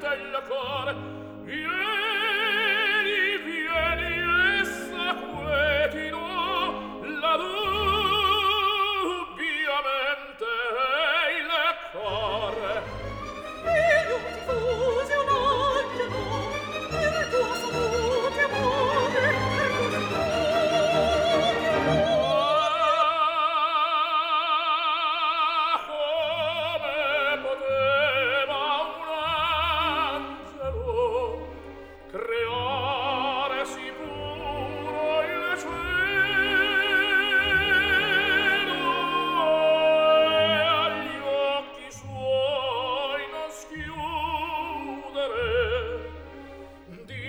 il cor. Vieni, vieni, essa quetino, la dubbiamente il cor. Io ti fuse un angelo, il tuo salute amore, per così come poteva un angelo creare sì puro il cielo e agli occhi suoi non schiudere di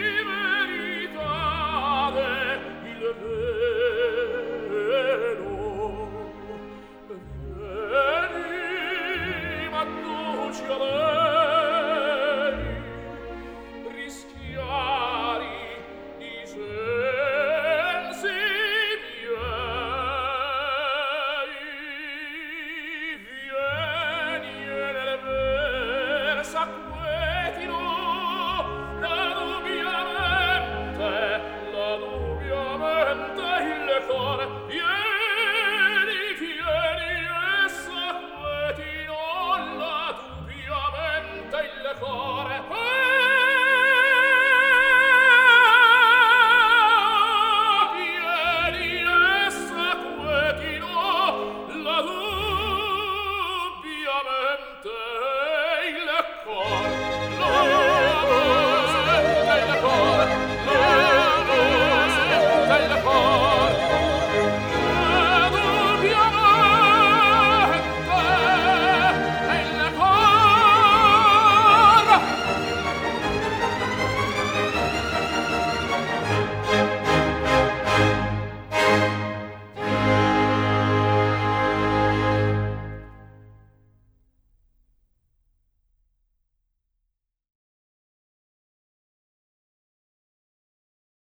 veritade il velo. Vieni, ma duci a lei rischiari i sensi miei. Vieni e nel versa quetino, la dubbiamente il cor. Vieni, vieni, essa quetino, la dubbiamente il core. Vieni, essa quetino, la dubbiamente il core.